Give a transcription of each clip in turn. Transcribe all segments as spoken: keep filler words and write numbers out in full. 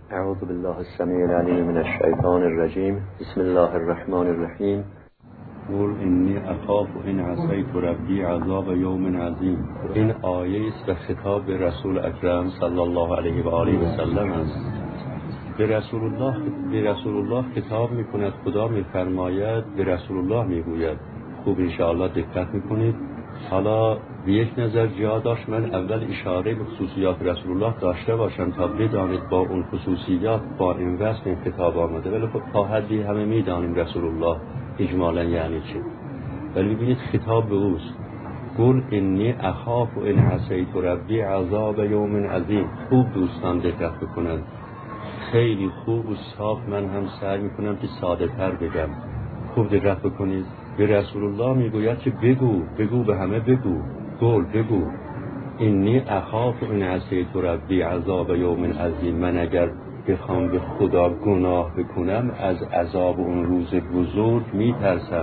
اعوذ بالله السمیع العلیم من الشیطان الرجیم. بسم الله الرحمن الرحیم. قل انی اخاف ان عصیت ربی عذاب یوم عظیم. این آیه است و خطاب به رسول اکرم صلی الله علیه و آله و سلم است. به رسول الله به رسول الله خطاب میکند. خدا میفرماید به رسول الله میگوید. خوب ان شاء الله دقت میکنید. حالا به یک نظر جا داشت من اول اشاره به خصوصیات رسول الله داشته باشم تا بدانید با اون خصوصیات با این وصف این خطاب آمده. ولی خب تا حدی همه میدانیم رسول الله اجمالا یعنی چه. ولی ببینید خطاب به اوست. قل انی اخاف ان عصیت ربی عذاب یوم عظیم. خوب دوستان دقت بکنند. خیلی خوب و صاف من هم سعی میکنم که ساده تر بگم. خوب دقت بکنید. به رسول الله میگوید که بگو بگو به همه بگو. قول بگو انی اخاف ان عصیت ربی عذاب یوم عظیم. من اگر بخوام به خدا گناه بکنم از عذاب اون روز بزرگ میترسم.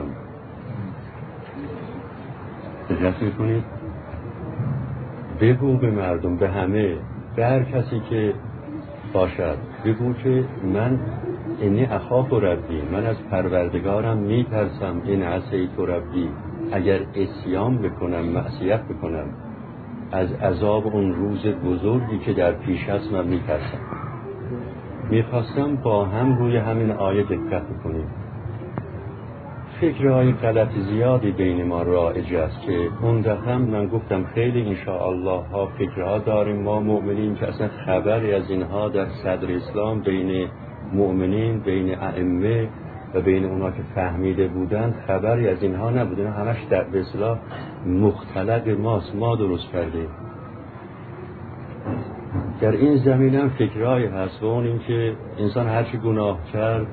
دقت میکنید. بگو به مردم، به همه، به هر کسی که باشد بگو که من انی اخاف ربی، من از پروردگارم میترسم. این عصیت ربی، اگر عصیان بکنم معصیت بکنم از عذاب اون روز بزرگی که در پیش است من میترسم. میخواستم با هم روی همین آیه دقت بکنیم. فکرهای غلط زیادی بین ما رایج است که اون دفعه من گفتم خیلی انشاءالله ها فکرها داریم ما مؤمنین که اصلا خبری از اینها در صدر اسلام بین مؤمنین، بین ائمه و بین اونا که فهمیده بودند خبری از اینها نبودن. همش در به اصطلاح مختلط ماست، ما درست کردیم. در این زمینه هم فکرهایی هست و اون این که انسان هرچی گناه کرد،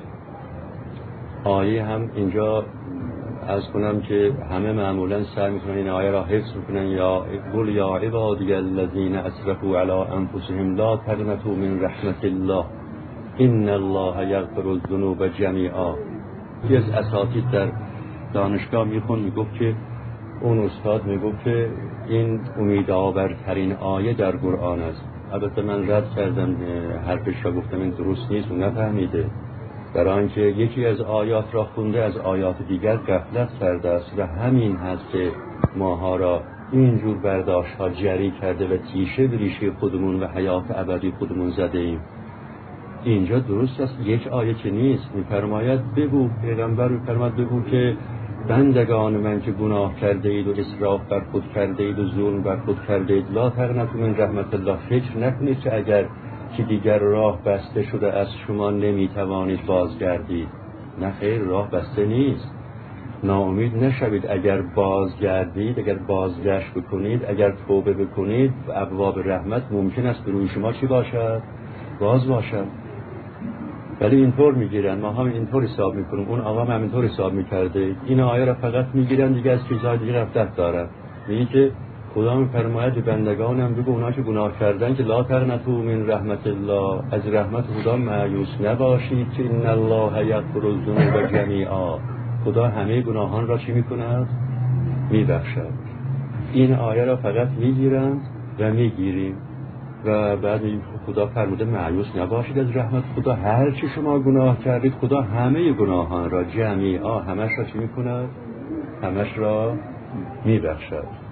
آیه هم اینجا از کنم که همه معمولا سعی میکنن این آیه را حفظ میکنن. یا قل یا عبادی الذین اسرفوا علی انفسهم لا تقنطوا من رحمت الله ان الله یغفر الذنوب جمیعا. یکی از اساتید در دانشگاه میخون میگفت که اون استاد میگفت که این امیدآورترین آیه در قرآن است. البته من رد کردم حرفش را، گفتم این درست نیست و نفهمیده. در آنکه یکی از آیات را خونده از آیات دیگر غفلت کرده است و همین هست که ماها را اینجور برداشت ها جری کرده و تیشه به ریشه خودمون و حیات ابدی خودمون زده ایم. اینجا درست است یک آیه که نیست. میفرماید بگو، پیغمبر میفرماید بگو که بندگان من که گناه کرده اید و اسراف بر خود کرده اید و ظلم بر خود کرده اید لا تقنطوا من رحمت الله. فکر نکنید که اگر که دیگر راه بسته شده از شما نمیتوانید بازگردید. نه خیر، راه بسته نیست. ناامید نشوید. اگر بازگردید، اگر بازگشت بکنید، اگر توبه بکنید، ابواب رحمت ممکن است به روی شما چی باشد؟ باز باشد. ولی اینطور میگیرن، ما هم اینطور حساب میکنیم، اون آقا هم اینطور حساب میکرده. این آیه را فقط میگیرن دیگه از چیزهای دیگه غفلت دارن. میگه که خدا میفرماید به بندگانم بگو اونا که گناه کردن که لا تقنطوا من رحمت الله، از رحمت خدا مایوس نباشید که ان الله یغفر الذنوب جمیعا. خدا همه گناهان را چی میکند؟ میبخشد. این آیه را فقط میگیرن و میگیریم و بعد خدا فرموده مایوس نباشید از رحمت خدا. هر چی شما گناه کردید خدا همه گناهان را جمیعا همش را چی میکند؟ همش را میبخشد.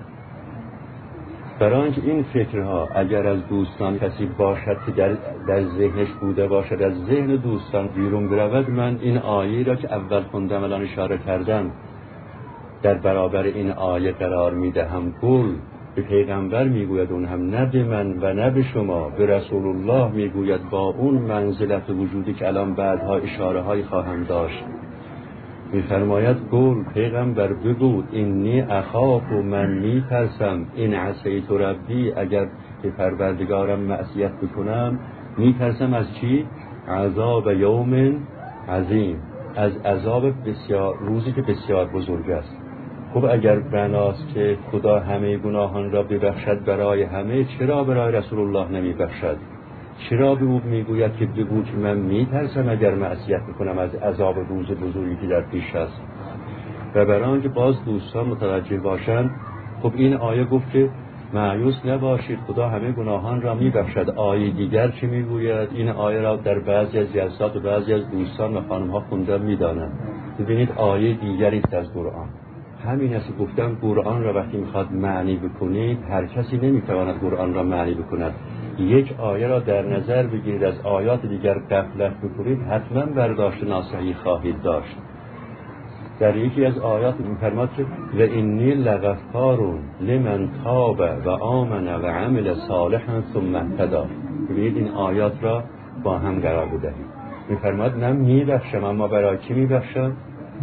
برای اینکه این فکرها اگر از دوستان کسی باشد که در, در ذهنش بوده باشد، از ذهن دوستان بیرون برود، من این آیه را که اول خوندم الان اشاره کردم در برابر این آیه قرار میدهم. قل به پیغمبر میگوید، اون هم نه به من و نه به شما، به رسول الله میگوید با اون منزلت وجودی که الان بعدها اشاره های خواهم داشت. میفرماید قول پیغمبر بگو انی اخاف و من میترسم این عصیت ربی، اگر به پروردگارم معصیت بکنم میترسم از چی؟ عذاب یوم عظیم، از عذاب بسیار، روزی که بسیار بزرگ است. خب اگر بناست که خدا همه گناهان را ببخشد برای همه، چرا برای رسول الله نمیبخشد؟ چرا به او میگوید که بگو که من میترسم اگر معصیت بکنم از عذاب روز بزرگی که در پیش است؟ و برای آنکه باز دوستان متوجه باشند، خب این آیه گفت که مایوس نباشید، خدا همه گناهان را میبخشد. آیه دیگر چی میگوید؟ این آیه را در بعضی از جلسات و بعضی از دوستان و خانم ها خوندن میدانند. ببینید آیه دیگری است از قرآن. همین است گفتم قرآن را وقتی میخواد معنی بکنید، هر کسی نمیتواند قرآن را معنی بکند. یک آیه را در نظر بگیرید، از آیات دیگر غفلت بکنید، حتما برداشت ناصحی خواهید داشت. در یکی از آیات می‌فرماد که و انی لغفار لمن تاب و آمن و عمل صالحا ثم اهتدی. ببینید این آیات را با هم قرار بدهید. می‌فرماد نه میبخشم، اما برای کی میبخشم؟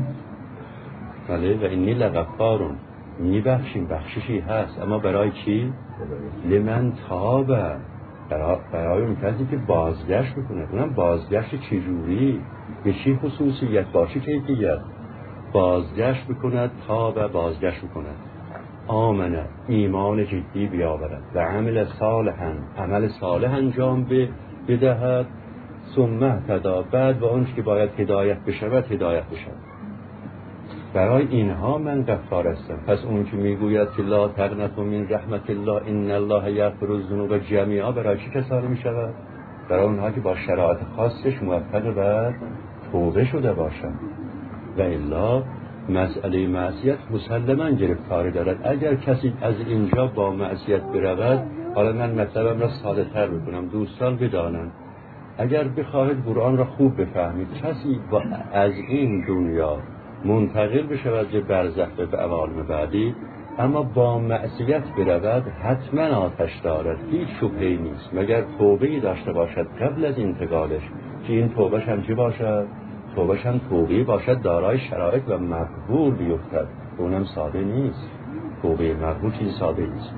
بله، و انی لغفار، میبخشیم، بخششی هست، اما برای کی؟ لمن تاب، برای اون کسی که بازگشت بکنه. اونم بازگشت چجوری؟ به چی خصوصیت؟ با چی کیفیت؟ بازگشت بکند، تاب بازگشت بکند، آمنه ایمان جدی بیاورد و عمل صالحا عمل صالح انجام بدهد، ثم اهتدی بعد و آنچه که باید هدایت بشود هدایت بشود. برای اینها من غفار هستم. پس اون که میگوید که لا تقنطوا من رحمت الله ان الله یغفر الذنوب جمیعا، برای چه کسانی میشود؟ برای اونها که با شرایط خاصش موفق به توبه شده باشند. و الا مسئله معصیت مسلماً گرفتاری دارد. اگر کسی از اینجا با معصیت برود، حالا من مطلبم را ساده تر بکنم دوستان بدانند، اگر بخواهید قرآن را خوب بفهمید، کسی با از این دنیا منتقل بشود به برزخ به عوالم بعدی، اما با معصیت برود، حتما آتش دارد، هیچ شبهه‌ای نیست، مگر توبه‌ای داشته باشد قبل از انتقالش، که این توبهش هم چی باشد؟ توبهش هم توبه‌ای باشد دارای شرایط و مقبول بیفتد. اونم ساده نیست. توبه مقبول چیز ساده نیست.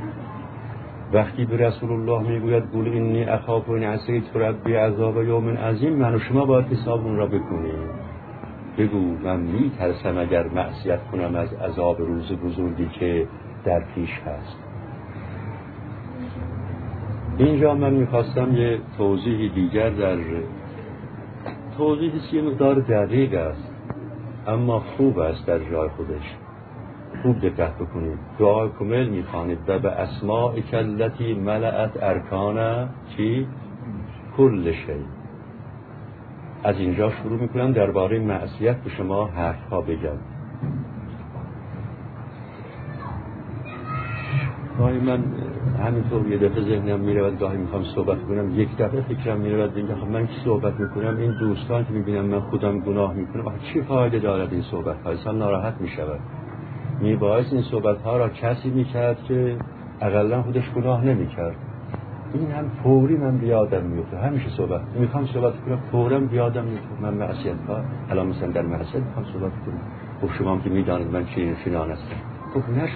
وقتی به رسول الله میگوید قول انی اخاف ان عصیت ربی عذاب یوم عظیم، من و شما باید حساب اون را بکنیم. بگو من میترسم اگر معصیت کنم از عذاب روز بزرگی که در پیش هست. اینجا من میخواستم یه توضیح دیگر، در توضیحی یه مقدار دقیق است اما خوب است در جای خودش، خوب دقت بکنید. دعای کامل میخوانید و به اسماء کلتی ملأت ارکان چی؟ کل شی. از اینجا شروع میکنم درباره معصیت به شما حرفها بگم. گاهی من همینطور یه دفعه ذهنم میرود، گاهی میخوام صحبت کنم، یک دفعه فکرم میرود اینکه خب من که صحبت میکنم، این دوستان که میبینم من خودم گناه میکنم، آخه چی فایده دارد این صحبت ها؟ انسان ناراحت میشود. میبایست این صحبت ها را کسی میکرد که اقلا خودش گناه نمیکرد. این هم فوری من بیادم میفته. همیشه صحبت میخوام صحبت کنم، فورا بیادم میفته من معصیت ها. الان مثلا در معصیت میخوام صحبت کنم، خب شما هم که میدانید من چی چنان هستم. خب نشد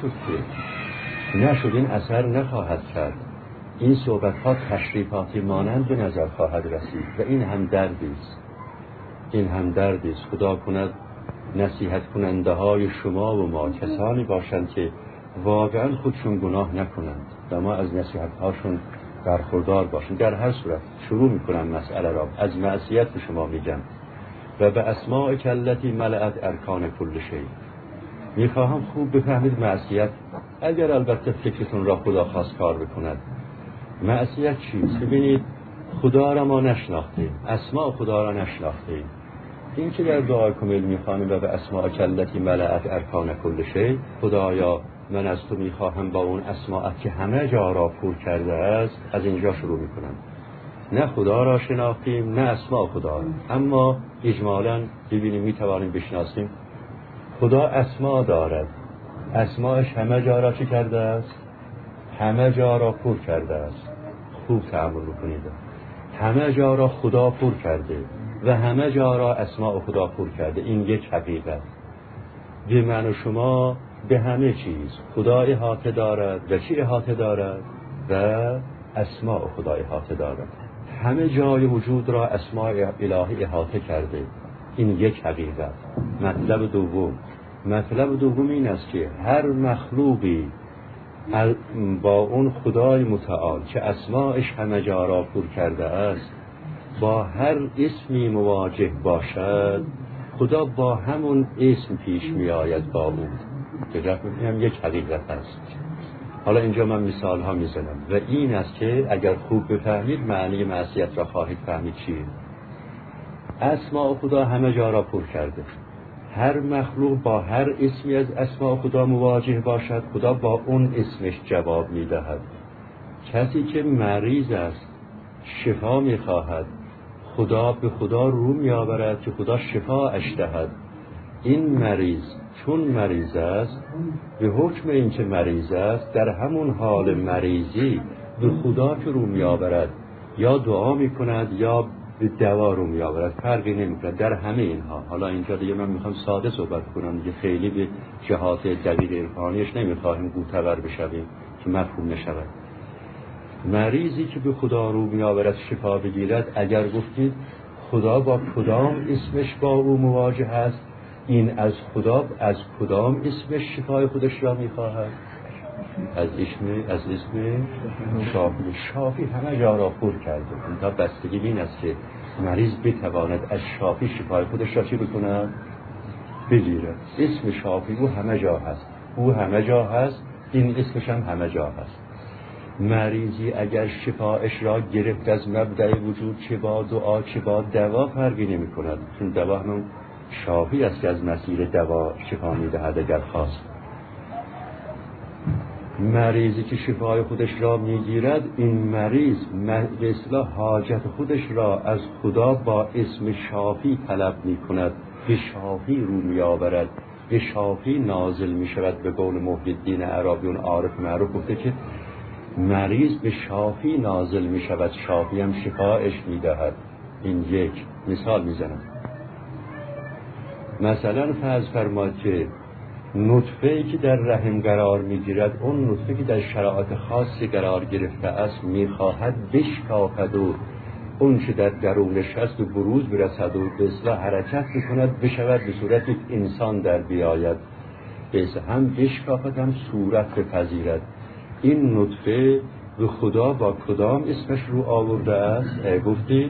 که نشد، این اثر نخواهد کرد. این صحبت ها تشریفاتی مانند به نظر خواهد رسید و این هم دردی است. این هم دردی است. خدا کند نصیحت کننده های شما و ما کسانی باشند که واقعا خودشون گناه نکنند و ما از نصیحت هاشون برخوردار باشند. در هر صورت شروع میکنم مسئله را از معصیت به شما میگم و به اسماء کلتی ملأت ارکان کل شی. میخواهم خوب بفهمید معصیت، اگر البته فکرتون را خدا خواست کار بکند. معصیت چیست؟ ببینید خدا را ما نشناختیم، اسماء خدا را نشناختیم. این که در دعای کامل میخوانیم و به اسماء کلتی ملأت ارکان کل شی، خدایا من از تو میخواهم با اون اسماءت که همه جا را پر کرده است، از اینجا شروع میکنم. نه خدا را شناختیم نه اسماء خدا، اما اجمالاً ببینیم میتوانیم بشناسیم. خدا اسماء دارد، اسماءش همه جا را چی کرده است؟ همه جا را پر کرده است. خوب تأمل بکنید. همه جا را خدا پر کرده و همه جا را اسماء خدا پر کرده. این یک حقیقت. به من و شما به همه چیز خدا احاطه دارد و چی احاطه دارد؟ و اسماء خدا احاطه دارد. همه جای وجود را اسماء الهی احاطه کرده. این یک حقیقت. مطلب دوم مطلب دوم این است که هر مخلوقی با اون خدای متعال که اسماءش همه جا را پر کرده است، با هر اسمی مواجه باشد، خدا با همون اسم پیش می آید با اون. که هم یک حقیقت است. حالا اینجا من مثال ها میزنم و این است که اگر خوب بفهمید معنی معصیت را خواهید فهمید چیه. اسماء خدا همه جا را پر کرده. هر مخلوق با هر اسمی از اسماء خدا مواجه باشد، خدا با اون اسمش جواب میدهد. کسی که مریض است شفا میخواهد، خدا به خدا رو میآورد که خدا شفا اش دهد. این مریض چون مریض است، به حکم این که مریض است در همون حال مریضی به خدا که رو میآورد یا دعا میکند یا به دوا رو میآورد، فرقی نمیکند در همه اینها. حالا اینجا دیگه من میخوام ساده صحبت کنم دیگه، خیلی به جهات دقیق عرفانیش نمیخواهیم گوتور بشویم که مفهوم نشود. مریضی که به خدا رو میآورد شفا بگیرد، اگر گفتید خدا با کدام اسمش با او مواجه است، این از خدا از کدام اسمش شفای خودش را میخواهد؟ از اسم از اسم شافی. شافی همه جا را پر کرده. تا بستگی این است که مریض بتواند از شافی شفای خودش را چی بکند؟ بگیرد. اسم شافی او همه جا هست، او همه جا هست، این اسمش هم همه جا هست. مریضی اگر شفایش را گرفت از مبدأ وجود، چه با دعا چه با دوا فرقی نمی کند، چون دوا همون شافی است که از مسیر دوا شفا می دهد اگر خواست. مریضی که شفای خودش را می گیرد، این مریض به اصطلاح حاجت خودش را از خدا با اسم شافی طلب می کند، به شافی رو می آورد، به شافی نازل می شود. به قول محی الدین عربی اون عارف معروف گفته که مریض به شافی نازل می شود، شافی هم شفایش می دهد. این یک مثال می زنم. مثلا فرض فرمایید که نطفه‌ای که در رحم قرار می‌گیرد، اون نطفه که در شرایط خاصی قرار گرفته است می‌خواهد بشکافد و اون چه در درونش هست به بروز برسد و به اصلاح حرکت بکند، بشود به صورت یک انسان در بیاید، به هم بشکافد هم صورت بپذیرد. این نطفه به خدا با کدام اسمش رو آورده است؟ گفتید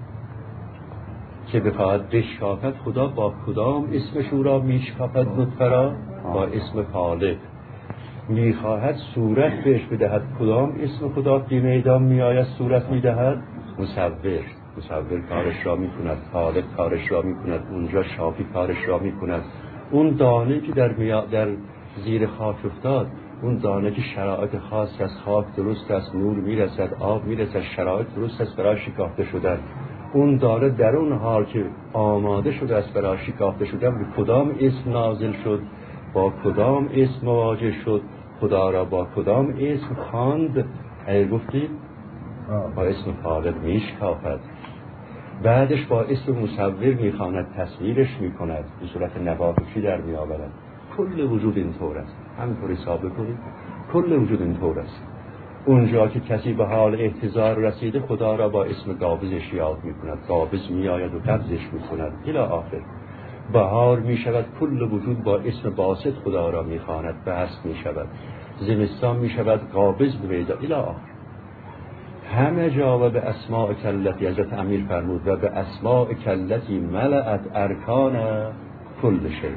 که بخواهد بشکافد، خدا با کدام اسمش او را میشکافد؟ نطفه را با اسم خالق. میخواهد صورت بهش بدهد، کدام اسم خدا که میدان میآید صورت میدهد؟ مصور. مصور کارش را میکند، خالق کارش را میکند، اونجا شافی کارش را میکند. اون دانه که در, میا... در زیر خاک افتاد، اون دانه که شرایط خاص از خاک درست است، نور میرسد، آب میرسد، شرایط درست است برای شکافته شدن، اون داره در اون حال که آماده شده است برای شکافته شدن، به کدام اسم نازل شد؟ با کدام اسم مواجه شد؟ خدا را با کدام اسم خواند؟ اگه گفتید با اسم خالق میشکافد. بعدش با اسم مصور میخواند، تصویرش میکند، به صورت نباتشی در میآورد. کل وجود اینطور است. همینطور حساب کنید، کل وجود اینطور است. اونجا که کسی به حال احتضار رسیده، خدا را با اسم قابضش یاد میکند، قابض میآید و قبضش میکند الی آخر. بهار میشود، کل وجود با اسم باسط خدا را میخواند، بسط میشود. زمستان میشود، قابض بمیدا الی آخر. همه جا و به اسماء کلتی، حضرت امیر فرمود و به اسماء کلتی ملأت ارکان کل شیء.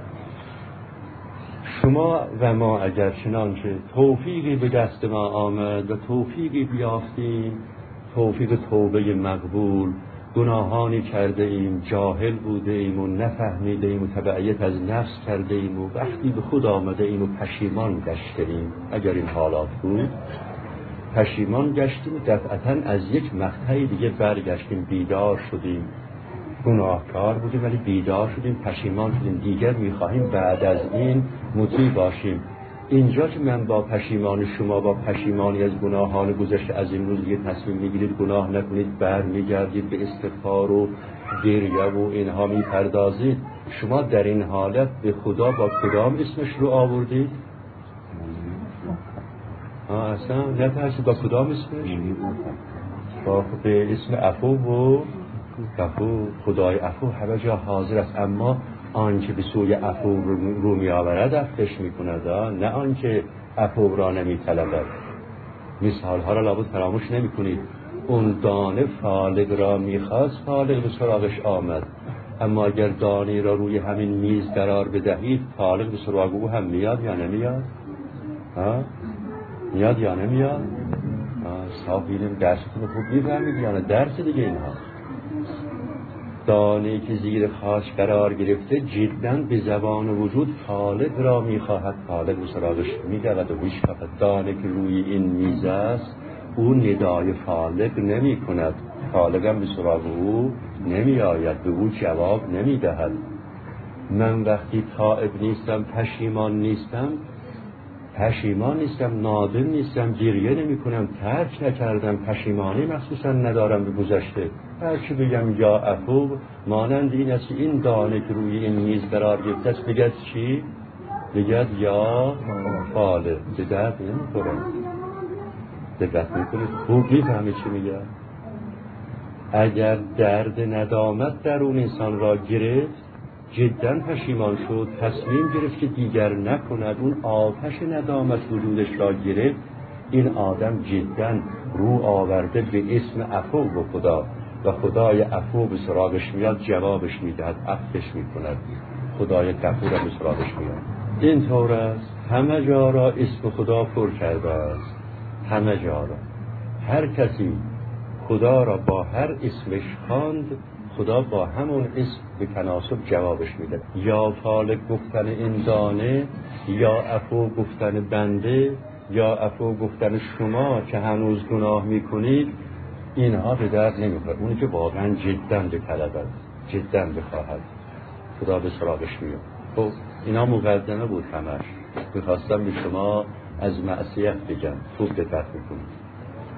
شما و ما اگر چنانچه توفیقی به دست ما آمد و توفیقی بیافتیم، توفیق توبه مقبول، گناهانی کرده ایم، جاهل بوده ایم و نفهمیده ایم و تبعیت از نفس کرده ایم و وقتی به خود آمده ایم و پشیمان گشته ایم، اگر این حالات بود پشیمان گشتیم، دفعتاً از یک مقطعی دیگه برگشتیم، بیدار شدیم، گناهکار بودیم ولی بیدار شدیم، پشیمان شدیم، دیگر میخواهیم بعد از این مطیع باشیم. اینجا که من با پشیمان، شما با پشیمانی از گناهان گذشته از این روز یه تصمیم میگیرید گناه نکنید، بر میگردید به استغفار و گریه و اینها میپردازید، شما در این حالت به خدا با کدام اسمش رو آوردید؟ آه اصلا نترسید با کدام اسمش؟ با به اسم عفو و عفو. خدای عفو همه جا حاضر است، اما آنچه به سوی عفو رو می آورد عفوش می کند، نه آنچه عفو را نمی طلبد. مثال ها را لابد فراموش نمی کنید. اون دانه فالق را می خواست، فالق به سراغش آمد، اما اگر دانه را روی همین میز قرار بدهید، فالق به سراغ او هم میاد یا نمیاد؟ ها؟ میاد یا نمیاد؟ صاحب بیریم درستون رو خوب میفهمید یا نه؟ درس دیگه اینها. دانه‌ای که زیر خاک قرار گرفته جداً به زبان وجود خالق را میخواهد، خالق به سراغش میدود و میشکافد. دانه که روی این میز است او ندای خالق نمی کند، خالق هم به سراغ او نمی آید، به او جواب نمی دهد. من وقتی تائب نیستم، پشیمان نیستم، پشیمان نیستم، نادم نیستم، گریه نمی کنم، ترک نکردم، پشیمانی مخصوصا ندارم به گذشته. هرچی بگم یا عفو، مانند این است این دانه که روی این میز قرار گرفته است بگد چی؟ بگد یا فاله. به درد نمی کنم. دقت میکنید خوب میفهمید چی میگه. اگر درد ندامت در اون انسان را گرفت، جدا پشیمان شد، تصمیم گرفت که دیگر نکند، اون آتش ندامت وجودش را گرفت، این آدم جدا رو آورده به اسم عفو و خدا و خدای عفو به سراغش میاد، جوابش میدهد، عفوش میکند. خدای غفور به سراغش میاد. این طور است همه جا را اسم خدا پر کرده است، همه جا را. هر کسی خدا را با هر اسمش خواند، خدا با همون اسم به تناسب جوابش میده. یا فالق گفتن این دانه، یا عفو گفتن بنده، یا عفو گفتن شما که هنوز گناه میکنید، اینها به درد نمیخوره. اونی که واقعا جدا به طلبد، جدا بخواهد، خدا به سراغش میاد. خب اینا مقدمه بود همش. میخواستم به شما از معصیت بگم، خوب دقت میکنید.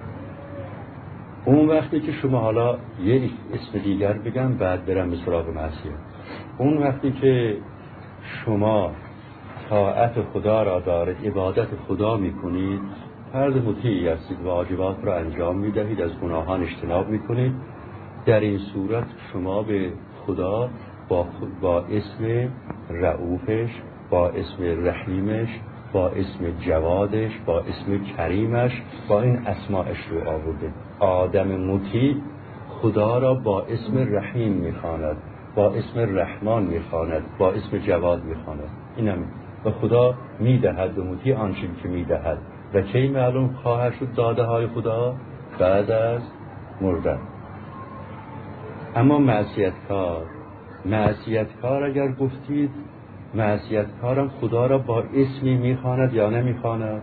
اون وقتی که شما حالا یک اسم دیگر بگم بعد برم به سراغ معصیت. اون وقتی که شما طاعت خدا را دارید، عبادت خدا میکنید، فرد مطیعی هستید، واجبات را انجام میدهید، از گناهان اجتناب میکنید، در این صورت شما به خدا با, با اسم رؤوفش، با اسم رحیمش، با اسم جوادش، با اسم کریمش، با این اسماءش رو آورده. آدم مطیع خدا را با اسم رحیم میخواند، با اسم رحمان میخواند، با اسم جواد میخواند. اینم و خدا میدهد به مطیع آنچه که میدهد. و کی معلوم خواهد شد داده های خدا؟ بعد از مردن. اما معصیتکار، معصیتکار اگر گفتید معصیتکارم خدا را با اسمی میخواند یا نمیخواند؟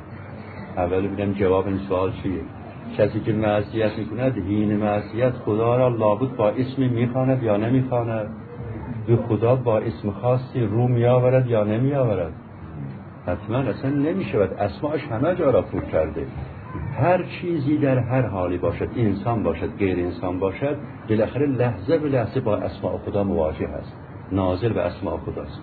اول ببینم جواب این سوال چیه. کسی که معصیت میکند، هین معصیت، خدا را لابد با اسمی میخواند یا نمیخواند؟ به خدا با اسم خاصی رو میآورد یا نمیآورد؟ حتما اصلا نمیشود. اسماش همه جا را پر کرده. هر چیزی در هر حالی باشد، انسان باشد، غیر انسان باشد، بالاخره لحظه به لحظه با اسماء خدا مواجه است، ناظر به اسماء خداست.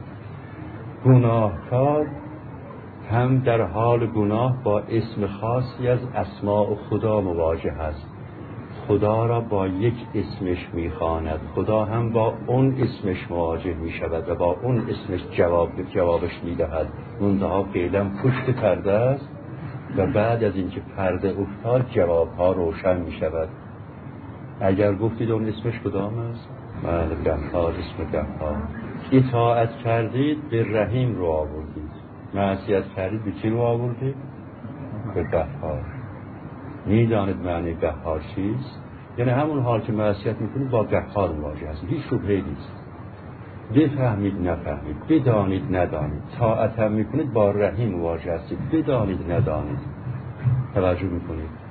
گناهکار هم در حال گناه با اسم خاصی از اسماء خدا مواجه است. خدا را با یک اسمش میخواند، خدا هم با اون اسمش مواجه میشود و با اون اسمش جواب جوابش میدهد. منتها فعلا پشت پرده است و بعد از اینکه پرده افتاد جوابها روشن میشود. اگر گفتید اون اسمش کدام است؟ من گفار، اسم گفار. اطاعت کردید به رحیم رو آوردید، معصیت کردید به کی رو آوردید؟ به گفار. میدانید معنی گفار چیست؟ یعنی همون حال که معصیت میکنید با گفار مواجه هستید، هیچ شبهه‌ای نیست. بفهمید نفهمید، بدانید ندانید، طاعت هم میکنید با رحیم مواجه هستید، بدانید ندانید. توجه میکنید؟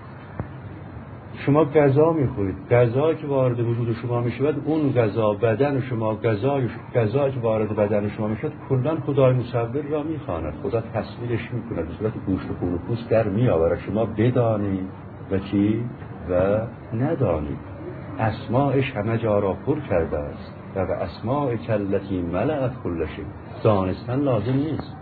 شما غذا میخورید، غذا که وارد وجود شما میشود، اون غذا بدن شما، غذای غذا که وارد بدن شما میشود، کلا خدای مصور را میخواند، خدا تصویرش میکنه، به صورت گوشت و خون و پوست در میآورد. شما بدانید و چی و ندانید. اسماءش همه جا را پر کرده است و به اسماء کلتی ملأت کل شیء. دانستن لازم نیست.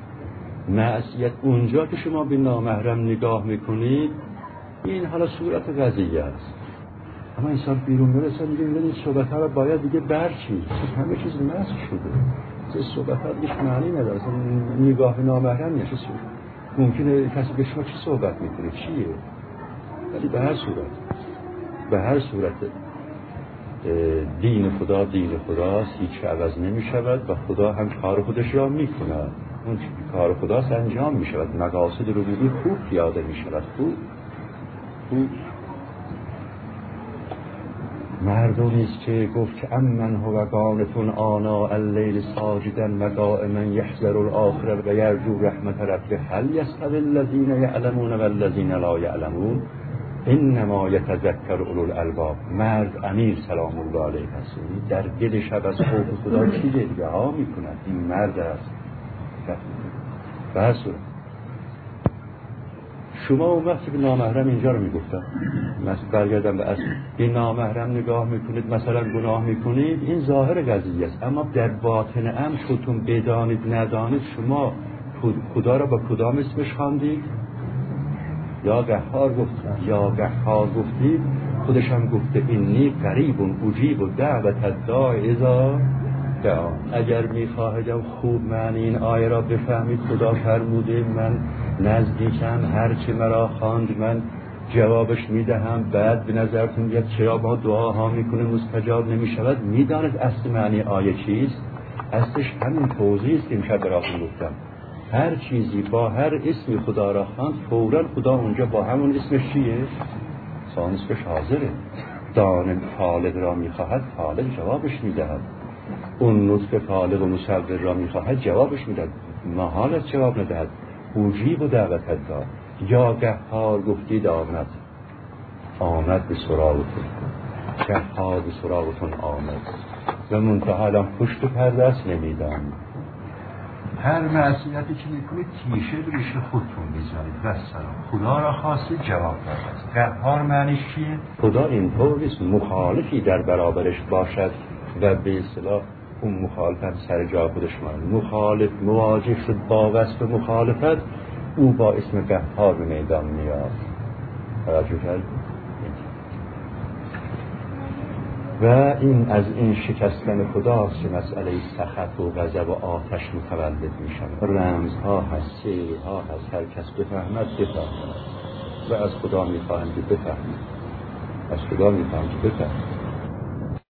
معصیت اونجا که شما به نامحرم نگاه میکنید، این حالا صورت قضیه است. اما انسان بیرون برسه میگه این صحبت ها را باید دیگه برچید، همه چیز مسخ شده، این صحبت ها دیگه معنی نداره. نگاه نامحرم نشه. ممکنه کسی به شما چی صحبت میکنه چیه؟ ولی به هر صورت به هر صورت دین خدا دین خداست، هیچ عوض نمی شود و خدا هم کار خودش را می کند. اون کار خداست انجام می شود، مقاصد ربوبی خوب پیاده می شود. خوب خوب مردمی است که گفت که امن هو قانتون آناء اللیل ساجدا و قائما یحذر الاخره و یرجو رحمت ربه هل یستوی الذین یعلمون و الذین لا یعلمون انما یتذکر اولو الالباب. مرد امیر سلام الله علیه است، در دل شب از خوف خدا چی جلوه ها می کند؟ این مرد است. بس شما اون وقتی به نامحرم اینجا رو میگفتم، مثلا برگردم به اصل، این نامحرم نگاه میکنید مثلا گناه میکنید، این ظاهر قضیه است، اما در باطن امر خودتون بدانید ندانید شما خدا را با کدام اسمش خواندید؟ یا قهار گفتید یا قهار گفتید، خودش هم گفته اینی قریب اجیب دعوت الداعی اذا دعا. اگر میخواهدم خوب معنی این آیه را بفهمید، خدا فرموده من نزدیکم، هرچی مرا خواند من جوابش میدهم. بعد به نظرتون بیاد چرا ما دعاها میکنه مستجاب نمیشود؟ میداند اصل معنی آیه چیست؟ اصلش همین توضیح است که امشب براتون گفتم. هر چیزی با هر اسمی خدا را خواند، فوراً خدا اونجا با همون اسمش چیه؟ سانسکش حاضره. دانه طالب را میخواهد، طالب جوابش میدهد. اون نطق طالب و مصور را میخواهد، جوابش میدهد. محالت جواب ندهد. اجیب و دعوت داد. یا قهار گفتید آمد آمد به سراغتون، قهار به سراغتون آمد و منتها الان پشت پرده است نمیدان. هر معصیتی که میکنید تیشه به ریش خودتون میزنید و سلام. خدا را خواستید جواب داد. قهار معنیش چیه؟ خدا اینطور نیست مخالفی در برابرش باشد و به اصطلاح اون مخالفت سر جا خودش ماند. مخالف مواجه شد با وصف مخالفت، او با اسم قهار به میدان میاد. توجه کرد؟ و این از این شکستن خداست که مسئله سخط و غضب و آتش متولد میشن. رمزها هست، سیرها هست، هر کس بفهمد بفهمد و از خدا میخواهند که بفهمد، از خدا میخواهند که بفهمد.